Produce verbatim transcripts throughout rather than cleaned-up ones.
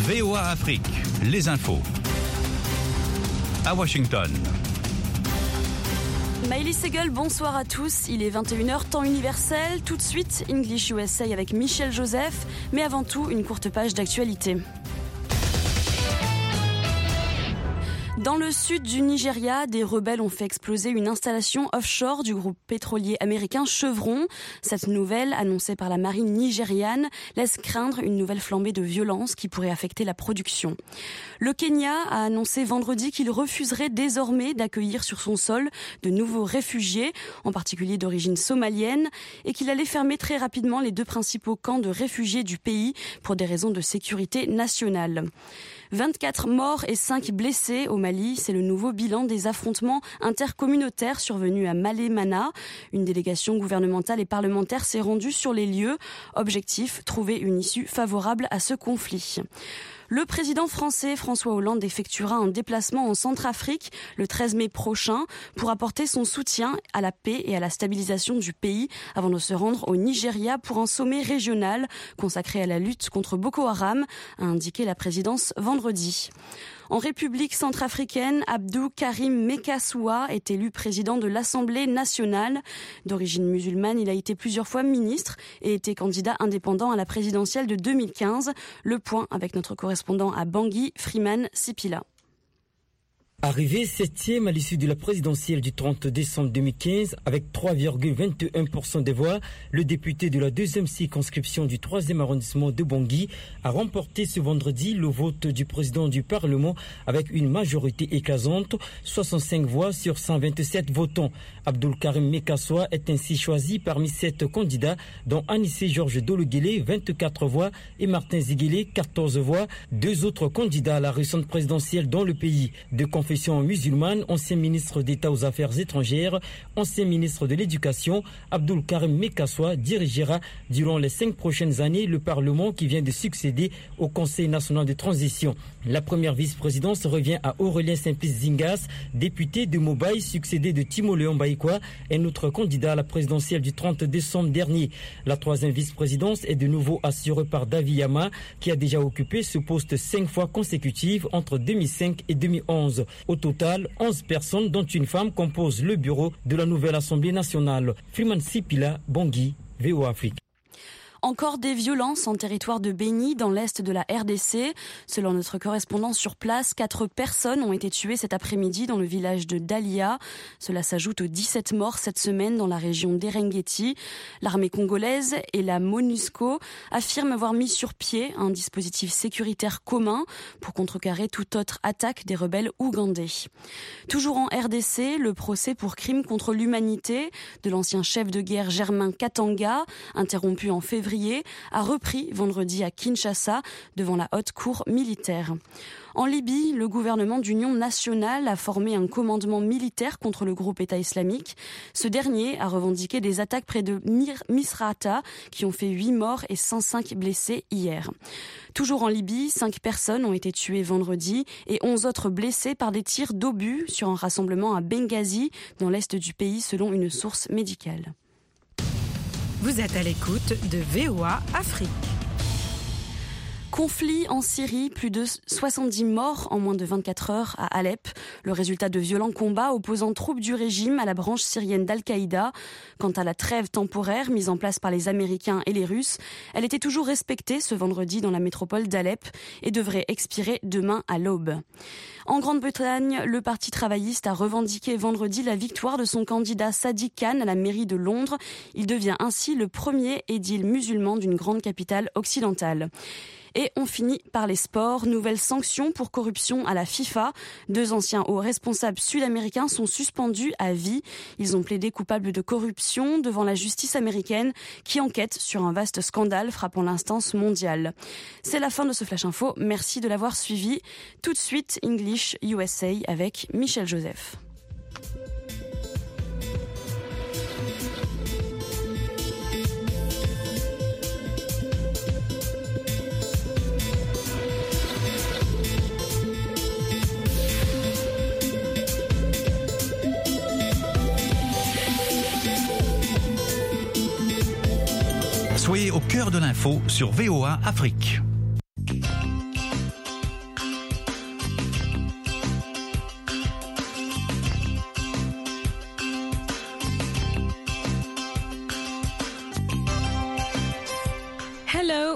V O A Afrique, les infos. À Washington. Maëlys Segel, bonsoir à tous. Il est vingt et une heures, temps universel. Tout de suite, English U S A avec Michel Joseph. Mais avant tout, une courte page d'actualité. Dans le sud du Nigeria, des rebelles ont fait exploser une installation offshore du groupe pétrolier américain Chevron. Cette nouvelle, annoncée par la marine nigériane, laisse craindre une nouvelle flambée de violence qui pourrait affecter la production. Le Kenya a annoncé vendredi qu'il refuserait désormais d'accueillir sur son sol de nouveaux réfugiés, en particulier d'origine somalienne, et qu'il allait fermer très rapidement les deux principaux camps de réfugiés du pays pour des raisons de sécurité nationale. vingt-quatre morts et cinq blessés au Mali, c'est le nouveau bilan des affrontements intercommunautaires survenus à Malémana. Une délégation gouvernementale et parlementaire s'est rendue sur les lieux. Objectif, trouver une issue favorable à ce conflit. Le président français François Hollande effectuera un déplacement en Centrafrique le treize mai prochain pour apporter son soutien à la paix et à la stabilisation du pays avant de se rendre au Nigeria pour un sommet régional consacré à la lutte contre Boko Haram, a indiqué la présidence vendredi. En République centrafricaine, Abdou Karim Mekassoua est élu président de l'Assemblée nationale. D'origine musulmane, il a été plusieurs fois ministre et était candidat indépendant à la présidentielle de deux mille quinze. Le point avec notre correspondant à Bangui, Freeman Sipila. Arrivé septième à l'issue de la présidentielle du trente décembre deux mille quinze, avec trois virgule vingt et un pour cent des voix, le député de la deuxième circonscription du troisième arrondissement de Bangui a remporté ce vendredi le vote du président du Parlement avec une majorité écrasante, soixante-cinq voix sur cent vingt-sept votants. Abdoul Karim Mekassoua est ainsi choisi parmi sept candidats, dont Anissé Georges Dologuélé, vingt-quatre voix, et Martin Ziguélé, quatorze voix. Deux autres candidats à la récente présidentielle dans le pays, de confession musulmane, ancien ministre d'État aux Affaires étrangères, ancien ministre de l'Éducation, Abdoul Karim Mekassoua dirigera durant les cinq prochaines années le Parlement qui vient de succéder au Conseil national de transition. La première vice-présidence revient à Aurélien Simplice Zingas, député de Mobaye, succédé de Timo Léon Baïkwa, un autre candidat à la présidentielle du trente décembre dernier. La troisième vice-présidence est de nouveau assurée par Davi Yama, qui a déjà occupé ce poste cinq fois consécutives entre deux mille cinq et deux mille onze. Au total, onze personnes, dont une femme, composent le bureau de la nouvelle Assemblée nationale. Freeman Sipila, Bangui, V O A Afrique. Encore des violences en territoire de Béni, dans l'est de la R D C. Selon notre correspondant sur place, quatre personnes ont été tuées cet après-midi dans le village de Dalia. Cela s'ajoute aux dix-sept morts cette semaine dans la région d'Erengeti. L'armée congolaise et la MONUSCO affirment avoir mis sur pied un dispositif sécuritaire commun pour contrecarrer toute autre attaque des rebelles ougandais. Toujours en R D C, le procès pour crime contre l'humanité de l'ancien chef de guerre Germain Katanga, interrompu en février, a repris vendredi à Kinshasa devant la haute cour militaire. En Libye, le gouvernement d'union nationale a formé un commandement militaire contre le groupe État islamique. Ce dernier a revendiqué des attaques près de Misrata qui ont fait huit morts et cent cinq blessés hier. Toujours en Libye, cinq personnes ont été tuées vendredi et onze autres blessées par des tirs d'obus sur un rassemblement à Benghazi, dans l'est du pays, selon une source médicale. Vous êtes à l'écoute de V O A Afrique. Conflit en Syrie, plus de soixante-dix morts en moins de vingt-quatre heures à Alep. Le résultat de violents combats opposant troupes du régime à la branche syrienne d'Al-Qaïda. Quant à la trêve temporaire mise en place par les Américains et les Russes, elle était toujours respectée ce vendredi dans la métropole d'Alep et devrait expirer demain à l'aube. En Grande-Bretagne, le Parti travailliste a revendiqué vendredi la victoire de son candidat Sadiq Khan à la mairie de Londres. Il devient ainsi le premier édile musulman d'une grande capitale occidentale. Et on finit par les sports. Nouvelle sanction pour corruption à la FIFA. Deux anciens hauts responsables sud-américains sont suspendus à vie. Ils ont plaidé coupables de corruption devant la justice américaine qui enquête sur un vaste scandale frappant l'instance mondiale. C'est la fin de ce Flash Info. Merci de l'avoir suivi. Tout de suite, English U S A avec Michel Joseph. Soyez au cœur de l'info sur V O A Afrique.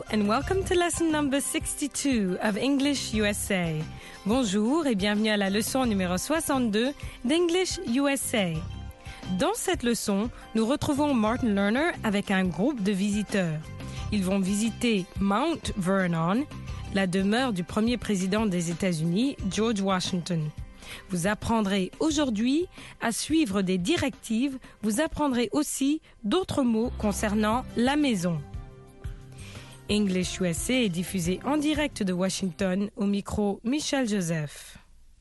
and welcome to lesson number sixty-two of English U S A. Bonjour et bienvenue à la leçon numéro soixante-deux d'English U S A. Dans cette leçon, nous retrouvons Martin Lerner avec un groupe de visiteurs. Ils vont visiter Mount Vernon, la demeure du premier président des États-Unis, George Washington. Vous apprendrez aujourd'hui à suivre des directives. Vous apprendrez aussi d'autres mots concernant la maison. English U S A est diffusé en direct de Washington au micro Michel Joseph.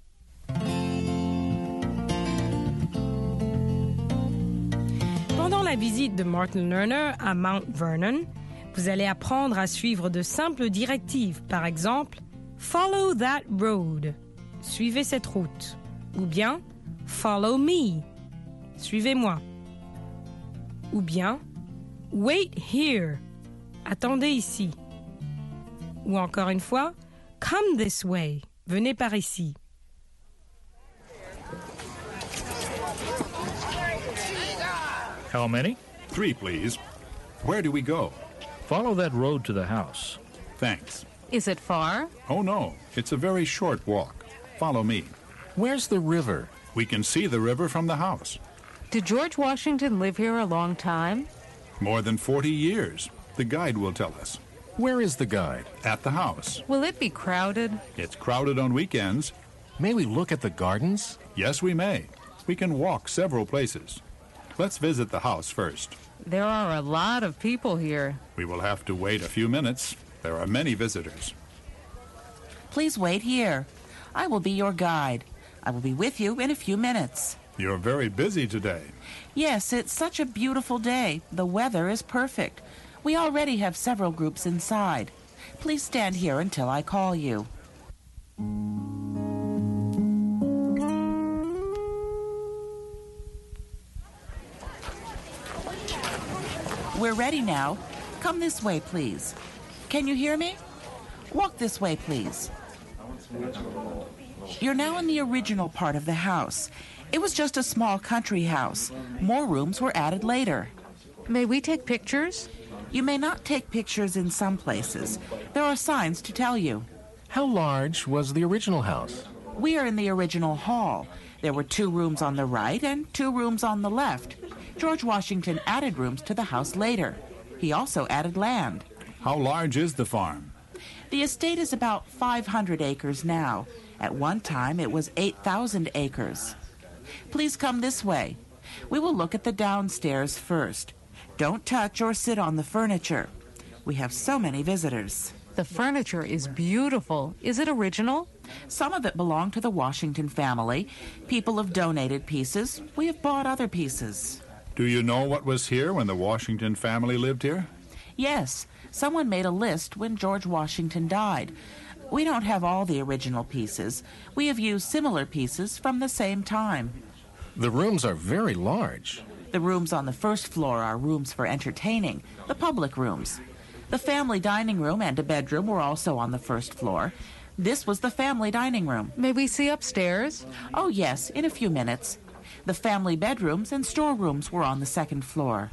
Pendant la visite de Martin Lerner à Mount Vernon, vous allez apprendre à suivre de simples directives. Par exemple, « Follow that road » suivez cette route. Ou bien « Follow me » suivez-moi. Ou bien « Wait here » attendez ici. Ou encore une fois, come this way, venez par ici. How many? Three, please. Where do we go? Follow that road to the house. Thanks. Is it far? Oh, no. It's a very short walk. Follow me. Where's the river? We can see the river from the house. Did George Washington live here a long time? More than forty years. The guide will tell us. Where is the guide? At the house. Will it be crowded? It's crowded on weekends. May we look at the gardens? Yes, we may. We can walk several places. Let's visit the house first. There are a lot of people here. We will have to wait a few minutes. There are many visitors. Please wait here. I will be your guide. I will be with you in a few minutes. You're very busy today. Yes, it's such a beautiful day. The weather is perfect. We already have several groups inside. Please stand here until I call you. We're ready now. Come this way, please. Can you hear me? Walk this way, please. You're now in the original part of the house. It was just a small country house. More rooms were added later. May we take pictures? You may not take pictures in some places. There are signs to tell you. How large was the original house? We are in the original hall. There were two rooms on the right and two rooms on the left. George Washington added rooms to the house later. He also added land. How large is the farm? The estate is about five hundred acres now. At one time, it was eight thousand acres. Please come this way. We will look at the downstairs first. Don't touch or sit on the furniture. We have so many visitors. The furniture is beautiful. Is it original? Some of it belonged to the Washington family. People have donated pieces. We have bought other pieces. Do you know what was here when the Washington family lived here? Yes. Someone made a list when George Washington died. We don't have all the original pieces. We have used similar pieces from the same time. The rooms are very large. The rooms on the first floor are rooms for entertaining, the public rooms. The family dining room and a bedroom were also on the first floor. This was the family dining room. May we see upstairs? Oh, yes, in a few minutes. The family bedrooms and storerooms were on the second floor.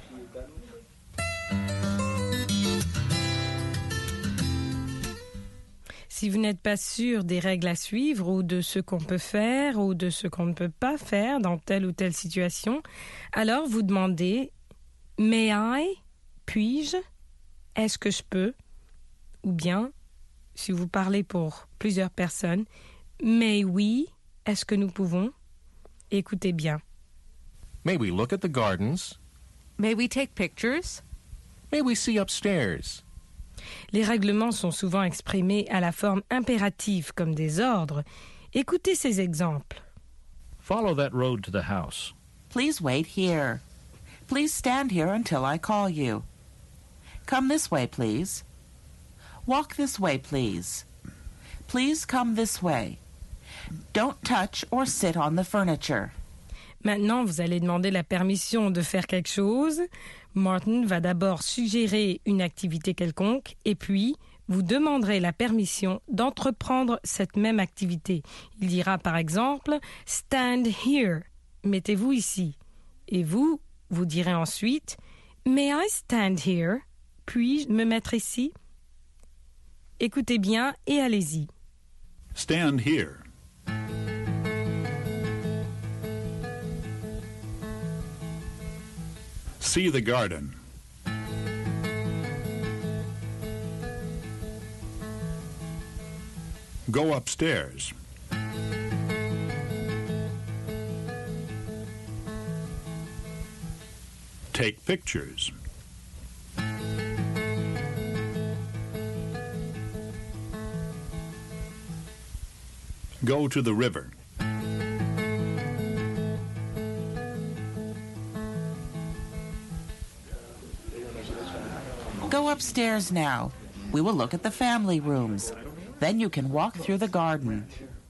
Si vous n'êtes pas sûr des règles à suivre ou de ce qu'on peut faire ou de ce qu'on ne peut pas faire dans telle ou telle situation, alors vous demandez « May I » puis-je, est-ce que je peux, ou bien, si vous parlez pour plusieurs personnes, « May we » est-ce que nous pouvons. Écoutez bien. May we look at the gardens? May we take pictures? May we see upstairs? Les règlements sont souvent exprimés à la forme impérative comme des ordres. Écoutez ces exemples. Follow that road to the house. Please wait here. Please stand here until I call you. Come this way, please. Walk this way, please. Please come this way. Don't touch or sit on the furniture. Maintenant, vous allez demander la permission de faire quelque chose. Martin va d'abord suggérer une activité quelconque et puis vous demanderez la permission d'entreprendre cette même activité. Il dira par exemple « Stand here », mettez-vous ici. Et vous, vous direz ensuite « May I stand here » puis-je me mettre ici ? Écoutez bien et allez-y. Stand here. See the garden. Go upstairs. Take pictures. Go to the river. Go upstairs now. We will look at the family rooms. Then you can walk through the garden.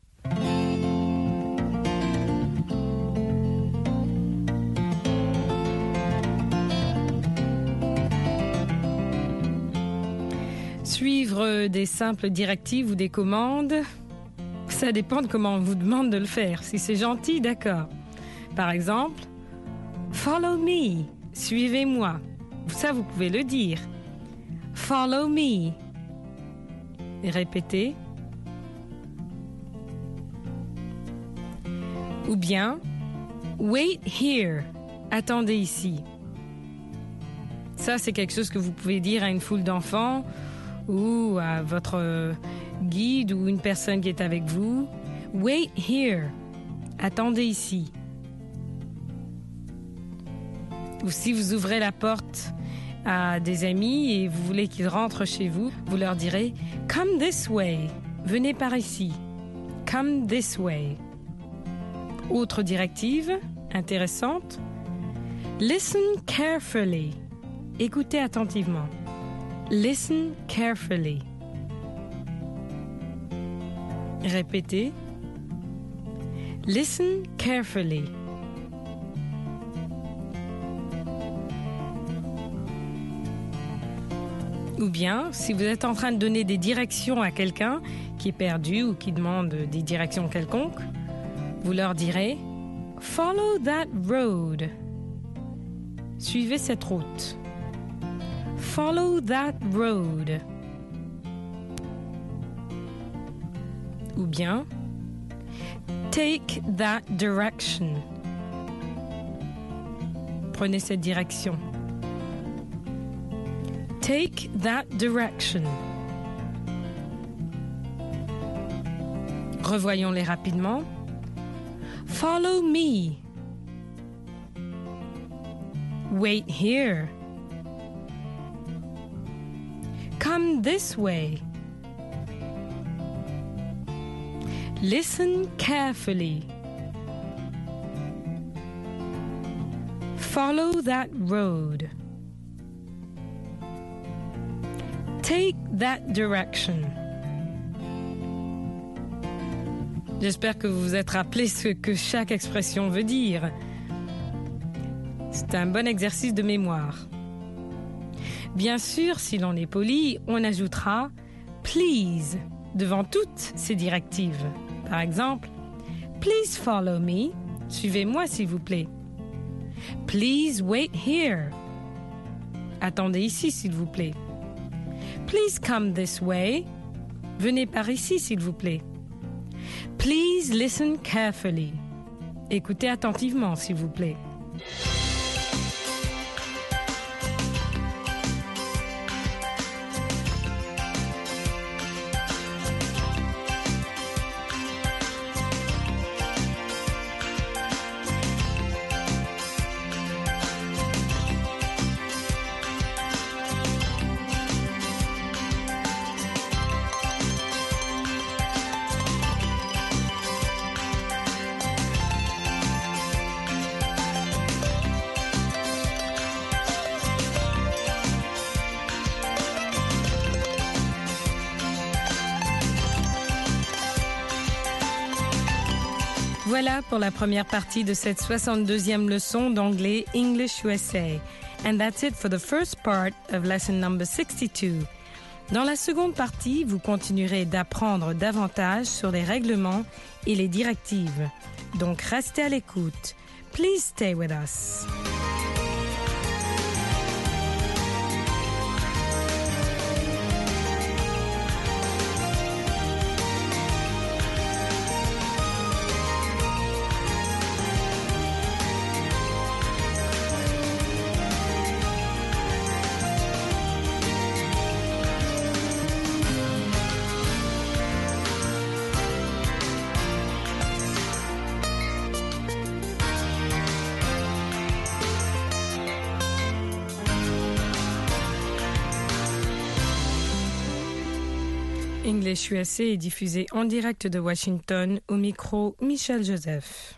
Suivre des simples directives ou des commandes, ça dépend de comment on vous demande de le faire. Si c'est gentil, d'accord. Par exemple, « Follow me », suivez-moi. Ça, vous pouvez le dire. « Follow me ». Et répétez. Ou bien « Wait here », attendez ici. Ça, c'est quelque chose que vous pouvez dire à une foule d'enfants ou à votre guide ou une personne qui est avec vous. « Wait here », attendez ici. Ou si vous ouvrez la porte à des amis et vous voulez qu'ils rentrent chez vous, vous leur direz « Come this way », venez par ici. « Come this way ». Autre directive intéressante, « Listen carefully », écoutez attentivement. « Listen carefully ». Répétez. « Listen carefully ». Ou bien, si vous êtes en train de donner des directions à quelqu'un qui est perdu ou qui demande des directions quelconques, vous leur direz « Follow that road ». Suivez cette route. « Follow that road ». Ou bien « Take that direction ». Prenez cette direction. Take that direction. Revoyons-les rapidement. Follow me. Wait here. Come this way. Listen carefully. Follow that road. Take that direction. J'espère que vous vous êtes rappelé ce que chaque expression veut dire. C'est un bon exercice de mémoire. Bien sûr, si l'on est poli, on ajoutera « please » devant toutes ces directives. Par exemple, « Please follow me » suivez-moi s'il vous plaît. « Please wait here » attendez ici s'il vous plaît. Please come this way. Venez par ici, s'il vous plaît. Please listen carefully. Écoutez attentivement, s'il vous plaît. Voilà pour la première partie de cette soixante-deuxième leçon d'anglais English U S A. And that's it for the first part of lesson number sixty-two. Dans la seconde partie, vous continuerez d'apprendre davantage sur les règlements et les directives. Donc restez à l'écoute. Please stay with us. English U S A est diffusé en direct de Washington, au micro Michel Joseph.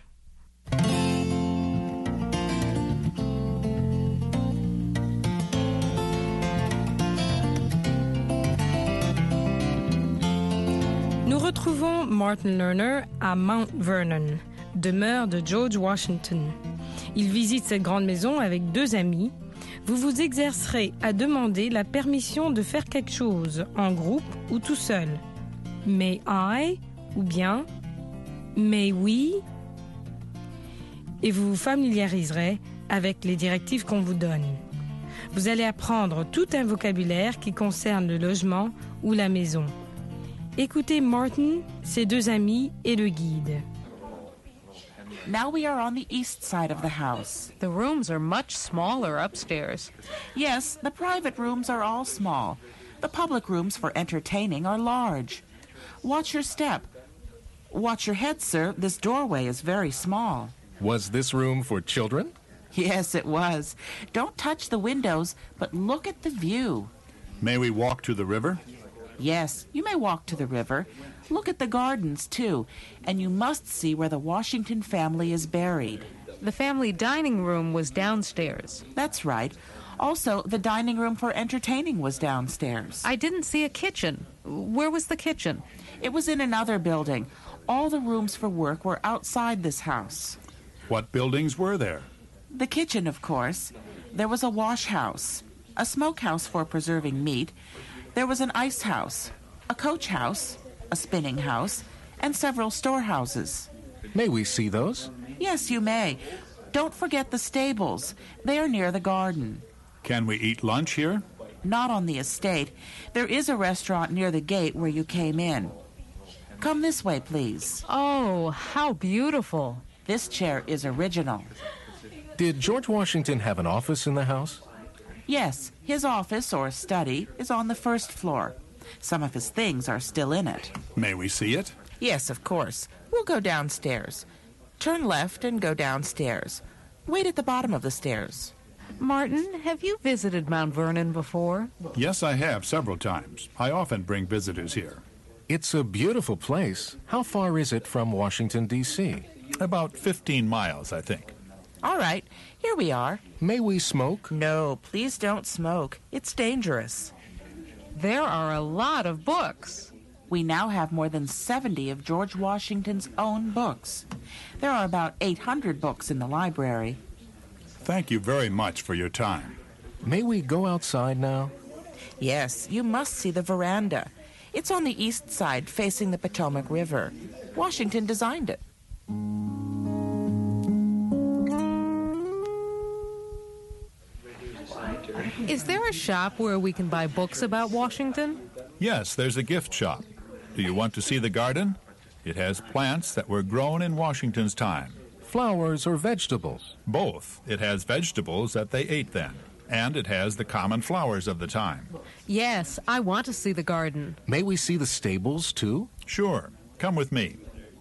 Nous retrouvons Martin Lerner à Mount Vernon, demeure de George Washington. Il visite cette grande maison avec deux amis. Vous vous exercerez à demander la permission de faire quelque chose, en groupe ou tout seul. May I ou bien May we? Et vous vous familiariserez avec les directives qu'on vous donne. Vous allez apprendre tout un vocabulaire qui concerne le logement ou la maison. Écoutez Martin, ses deux amis et le guide. Now we are on the east side of the house. The rooms are much smaller upstairs. Yes, the private rooms are all small. The public rooms for entertaining are large. Watch your step. Watch your head, sir. This doorway is very small. Was this room for children? Yes, it was. Don't touch the windows, but look at the view. May we walk to the river? Yes, you may walk to the river. Look at the gardens, too, and you must see where the Washington family is buried. The family dining room was downstairs. That's right. Also, the dining room for entertaining was downstairs. I didn't see a kitchen. Where was the kitchen? It was in another building. All the rooms for work were outside this house. What buildings were there? The kitchen, of course. There was a wash house, a smokehouse for preserving meat. There was an ice house, a coach house, a spinning house, and several storehouses. May we see those? Yes, you may. Don't forget the stables. They are near the garden. Can we eat lunch here? Not on the estate. There is a restaurant near the gate where you came in. Come this way, please. Oh, how beautiful. This chair is original. Did George Washington have an office in the house? Yes, his office or study is on the first floor. Some of his things are still in it. May we see it? Yes, of course. We'll go downstairs. Turn left and go downstairs. Wait at the bottom of the stairs. Martin, have you visited Mount Vernon before? Yes, I have several times. I often bring visitors here. It's a beautiful place. How far is it from Washington, D C? About fifteen miles, I think. All right, here we are. May we smoke? No, please don't smoke. It's dangerous. There are a lot of books. We now have more than seventy of George Washington's own books. There are about eight hundred books in the library. Thank you very much for your time. May we go outside now? Yes, you must see the veranda. It's on the east side, facing the Potomac River. Washington designed it. Is there a shop where we can buy books about Washington? Yes, there's a gift shop. Do you want to see the garden? It has plants that were grown in Washington's time. Flowers or vegetables? Both. It has vegetables that they ate then, and it has the common flowers of the time. Yes, I want to see the garden. May we see the stables, too? Sure. Come with me.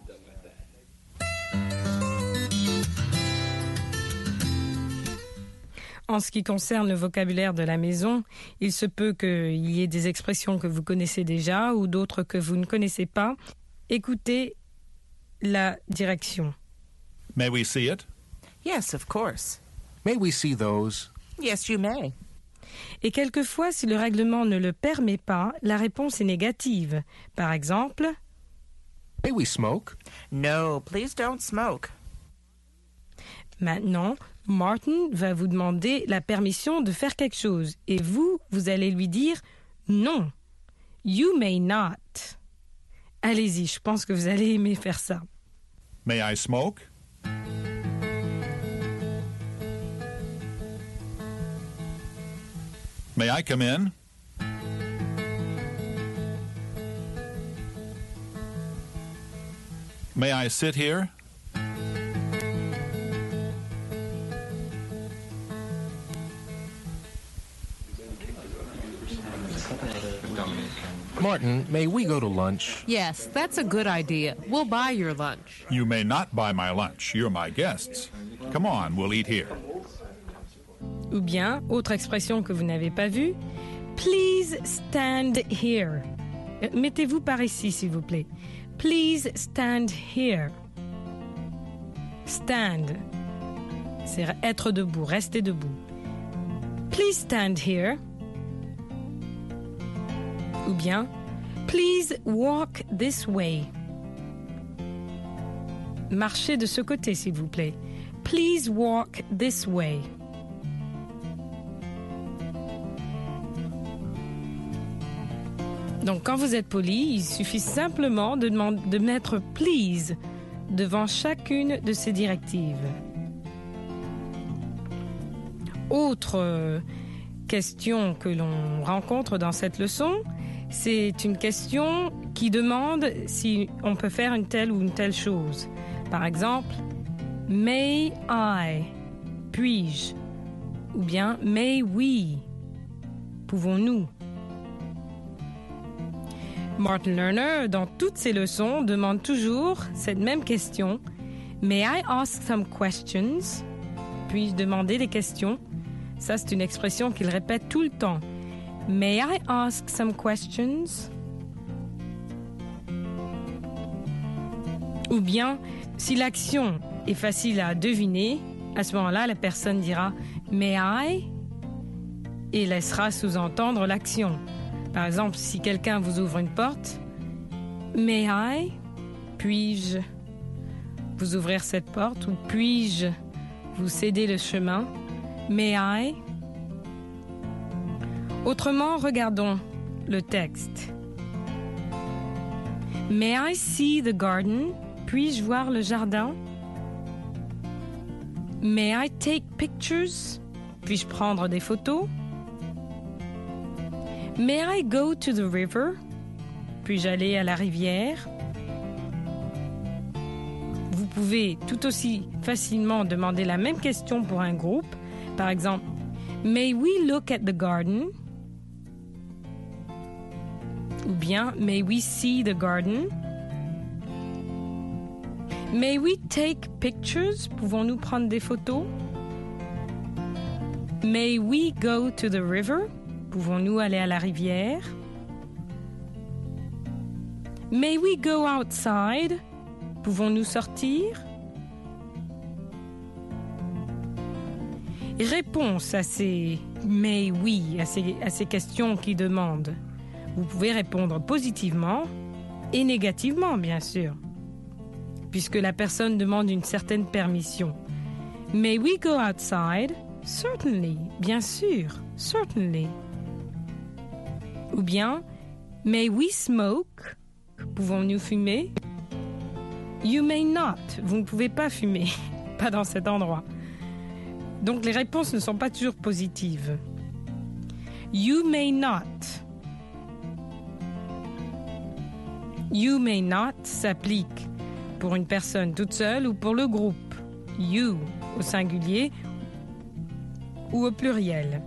En ce qui concerne le vocabulaire de la maison, il se peut qu'il y ait des expressions que vous connaissez déjà ou d'autres que vous ne connaissez pas. Écoutez la direction. May we see it? Yes, of course. May we see those? Yes, you may. Et quelquefois, si le règlement ne le permet pas, la réponse est négative. Par exemple, May we smoke? No, please don't smoke. maintenant, Martin va vous demander la permission de faire quelque chose. Et vous, vous allez lui dire non. You may not. Allez-y, je pense que vous allez aimer faire ça. May I smoke? May I come in? May I sit here? Martin, may we go to lunch? Yes, that's a good idea. We'll buy your lunch. You may not buy my lunch. You're my guests. Come on, we'll eat here. Ou bien, autre expression que vous n'avez pas vue, please stand here. Mettez-vous par ici, s'il vous plaît. Please stand here. Stand, c'est être debout, rester debout. Please stand here. Ou bien, please walk this way. Marchez de ce côté, s'il vous plaît. Please walk this way. Donc, quand vous êtes poli, il suffit simplement de, demander, de mettre « please » devant chacune de ces directives. Autre question que l'on rencontre dans cette leçon, c'est une question qui demande si on peut faire une telle ou une telle chose. Par exemple, « May I » puis-je? Ou bien « May we » pouvons-nous? Martin Lerner, dans toutes ses leçons, demande toujours cette même question. May I ask some questions? Puis-je demander des questions? Ça, c'est une expression qu'il répète tout le temps. May I ask some questions? Ou bien, si l'action est facile à deviner, à ce moment-là, la personne dira May I? Et laissera sous-entendre l'action. Par exemple, si quelqu'un vous ouvre une porte, May I? Puis-je vous ouvrir cette porte? Ou puis-je vous céder le chemin? May I? Autrement, regardons le texte. May I see the garden? Puis-je voir le jardin? May I take pictures? Puis-je prendre des photos? May I go to the river? Puis-je aller à la rivière? Vous pouvez tout aussi facilement demander la même question pour un groupe. Par exemple, May we look at the garden? Ou bien, May we see the garden? May we take pictures? Pouvons-nous prendre des photos? May we go to the river? Pouvons-nous aller à la rivière? May we go outside? Pouvons-nous sortir? Réponse à ces may we, à ces, à ces questions qui demandent. Vous pouvez répondre positivement et négativement, bien sûr, puisque la personne demande une certaine permission. May we go outside? Certainly, bien sûr, certainly. Ou bien, may we smoke? Pouvons-nous fumer? You may not. Vous ne pouvez pas fumer. Pas dans cet endroit. Donc, les réponses ne sont pas toujours positives. You may not. You may not s'applique pour une personne toute seule ou pour le groupe. You au singulier ou au pluriel.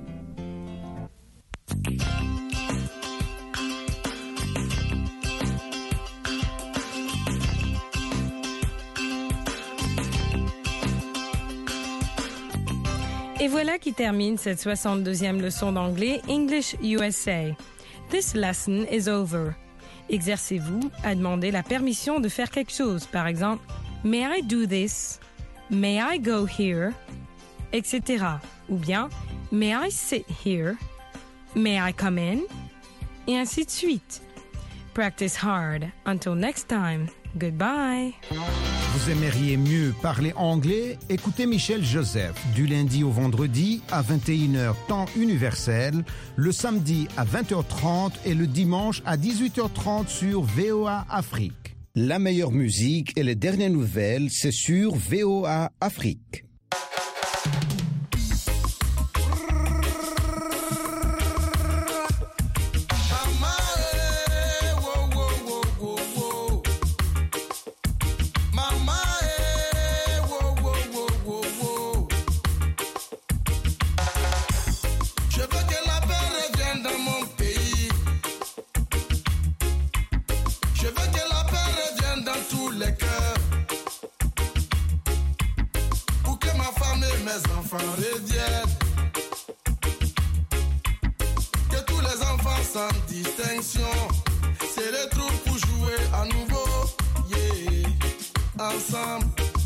Et voilà qui termine cette soixante-deuxième leçon d'anglais English U S A. This lesson is over. Exercez-vous à demander la permission de faire quelque chose. Par exemple, May I do this? May I go here? et cetera. Ou bien, May I sit here? May I come in? Et ainsi de suite. Practice hard. Until next time. Goodbye. Vous aimeriez mieux parler anglais? Écoutez Michel Joseph du lundi au vendredi à vingt et une heures temps universel, le samedi à vingt heures trente et le dimanche à dix-huit heures trente sur V O A Afrique. La meilleure musique et les dernières nouvelles, c'est sur V O A Afrique. Que tous les enfants sans distinction les troupes pour jouer à nouveau. Yeah, ensemble.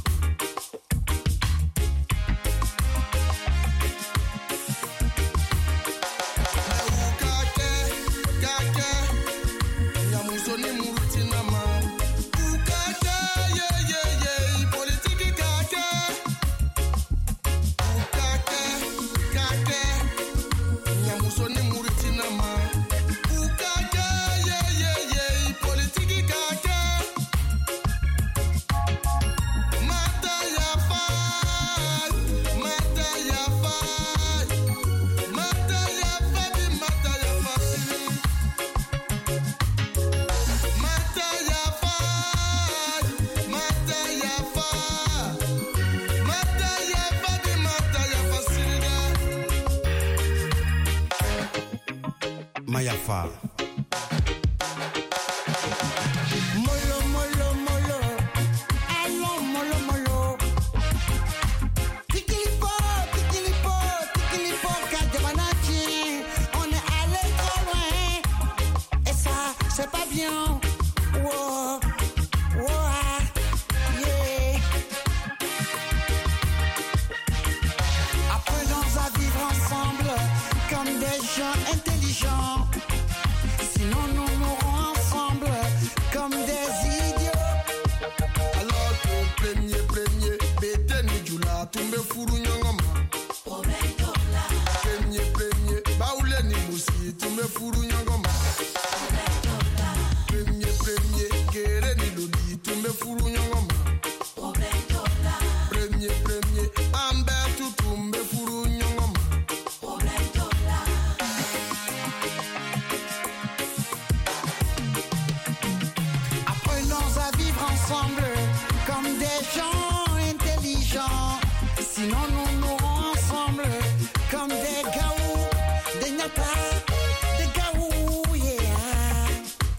Mayafa. Molo, molo, molo. Allons, molo, molo. Tikilipo, tikilipo, tikilipo, Kadjamanachi. On est allé trop loin. Et ça, c'est pas bien. Wow, wow, yeah. Apprenons à vivre ensemble comme des gens intelligents. Sinon nous mourrons ensemble comme des idiots. Alors que premier, premier, bête ni djula, tumbe furu nyongoma. Premier, premier, baoule ni musi, tumbe furu nyongoma. Premier, premier, kere ni lodi, tumbe furu nyongoma. Premier, premier, amber tu tumbe furu nyongoma. Apprenons à vivre ensemble comme des gens intelligents. Sinon nous mourrons ensemble comme des gaous, des natas, des gaous, yeah.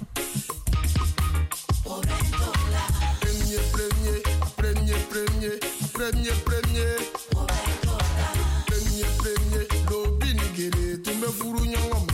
Premier, premier, premier, premier, premier, premier. Premier, premier, lobi nigere, tumbe furu nyongoma.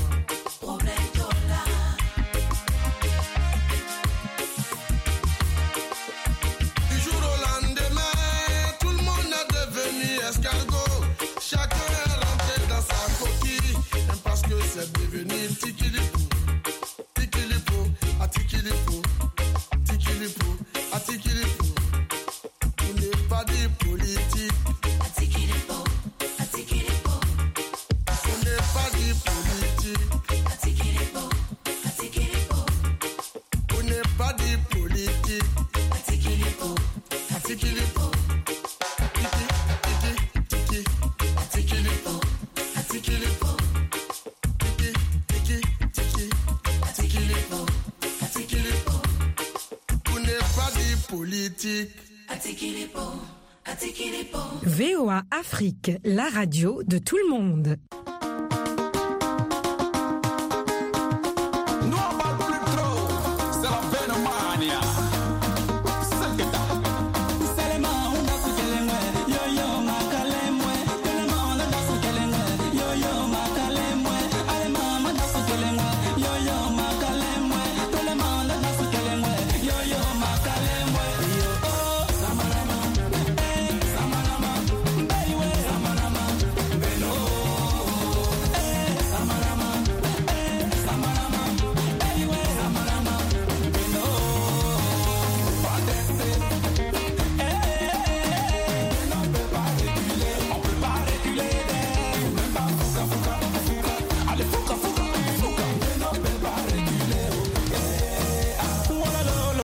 Du jour au lendemain, tout le monde est devenu escargot. Chacun est rentré dans sa coquille, même parce que c'est devenu tikilipou. Tikilipou, à tikilipou, tikilipou, à tikilipou. On n'est pas des politiques. À tikilipou, à tikilipou. On n'est pas des politiques. À tikilipou, à tikilipou. On n'est pas des politiques. À tikilipou, à tikilipou. V O A Afrique, la radio de tout le monde. C'est la peine mania.